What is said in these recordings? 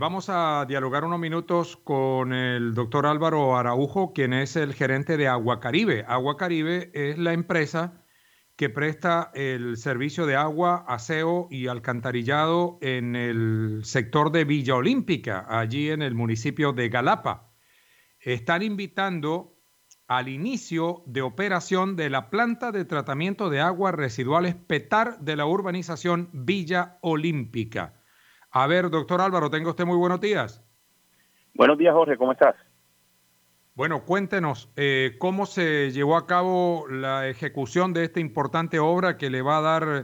Vamos a dialogar unos minutos con el doctor Álvaro Araujo, quien es el gerente de Agua Caribe. Agua Caribe es la empresa que presta el servicio de agua, aseo y alcantarillado en el sector de Villa Olímpica, allí en el municipio de Galapa. Están invitando al inicio de operación de la planta de tratamiento de aguas residuales PETAR de la urbanización Villa Olímpica. A ver, doctor Álvaro, tenga usted muy buenos días. Buenos días, Jorge, ¿cómo estás? Bueno, cuéntenos cómo se llevó a cabo la ejecución de esta importante obra que le va a dar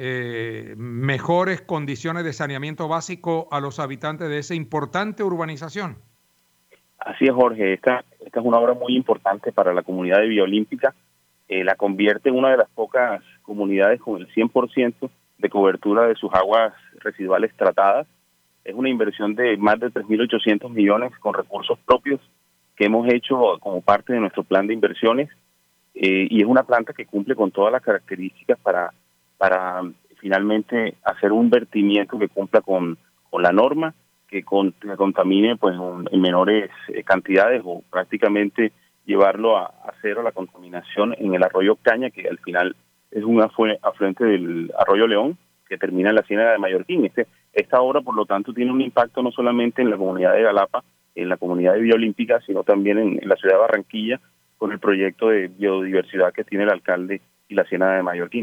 mejores condiciones de saneamiento básico a los habitantes de esa importante urbanización. Así es, Jorge, esta es una obra muy importante para la comunidad de Villa Olímpica. La convierte en una de las pocas comunidades con el 100% de cobertura de sus aguas residuales tratadas. Es una inversión de más de 3.800 millones con recursos propios que hemos hecho como parte de nuestro plan de inversiones, y es una planta que cumple con todas las características para finalmente hacer un vertimiento que cumpla con la norma, que contamine pues en menores cantidades, o prácticamente llevarlo a cero la contaminación en el arroyo Caña, que al final es un afluente del arroyo León que termina en la Ciénaga de Mallorquín. Esta obra, por lo tanto, tiene un impacto no solamente en la comunidad de Galapa, en la comunidad de Villa Olímpica, sino también en la ciudad de Barranquilla, con el proyecto de biodiversidad que tiene el alcalde y la Ciénaga de Mallorquín.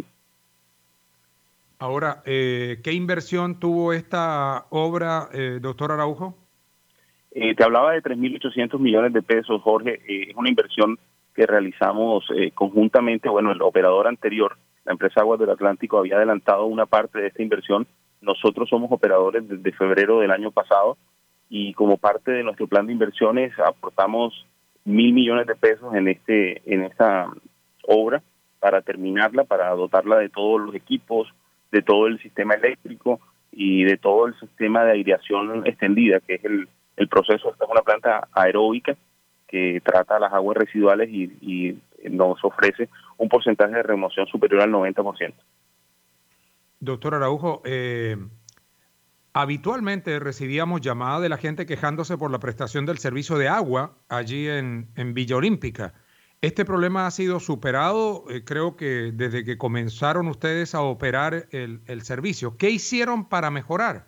Ahora, ¿qué inversión tuvo esta obra, doctor Araujo? Te hablaba de 3.800 millones de pesos, Jorge. Es una inversión que realizamos conjuntamente. Bueno, el operador anterior, la empresa Aguas del Atlántico, había adelantado una parte de esta inversión. Nosotros somos operadores desde febrero del año pasado, y como parte de nuestro plan de inversiones aportamos 1.000 millones de pesos en esta obra para terminarla, para dotarla de todos los equipos, de todo el sistema eléctrico y de todo el sistema de aireación extendida, que es el proceso. Esta es una planta aeróbica que trata las aguas residuales y nos ofrece un porcentaje de remoción superior al 90%. Doctor Araujo, habitualmente recibíamos llamadas de la gente quejándose por la prestación del servicio de agua allí en Villa Olímpica. Este problema ha sido superado, creo que desde que comenzaron ustedes a operar el servicio. ¿Qué hicieron para mejorar?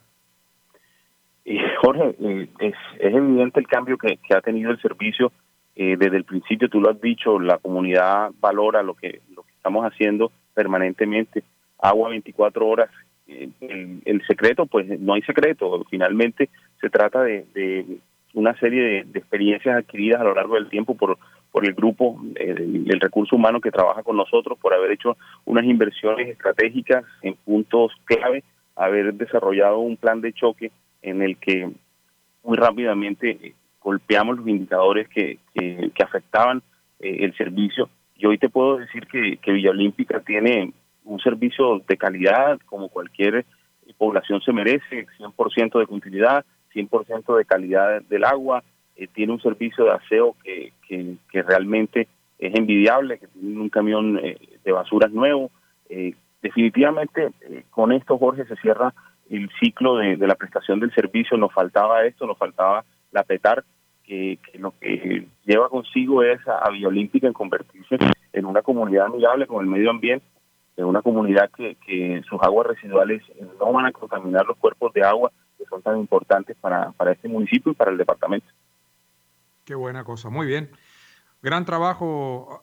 Jorge, es evidente el cambio que ha tenido el servicio. Desde el principio, tú lo has dicho, la comunidad valora lo que estamos haciendo permanentemente. Agua 24 horas. El secreto, pues no hay secreto. Finalmente se trata de una serie de experiencias adquiridas a lo largo del tiempo por el grupo, el recurso humano que trabaja con nosotros, por haber hecho unas inversiones estratégicas en puntos clave, haber desarrollado un plan de choque en el que muy rápidamente golpeamos los indicadores que afectaban el servicio. Y hoy te puedo decir que Villa Olímpica tiene un servicio de calidad como cualquier población se merece: 100% de continuidad, 100% de calidad del agua, tiene un servicio de aseo que realmente es envidiable, que tiene un camión de basuras nuevo. Definitivamente con esto, Jorge, se cierra el ciclo de la prestación del servicio. Nos faltaba esto, nos faltaba la PETAR, que lo que lleva consigo es a Villa Olímpica en convertirse en una comunidad amigable con el medio ambiente, en una comunidad que sus aguas residuales no van a contaminar los cuerpos de agua que son tan importantes para este municipio y para el departamento. Qué buena cosa, muy bien. Gran trabajo,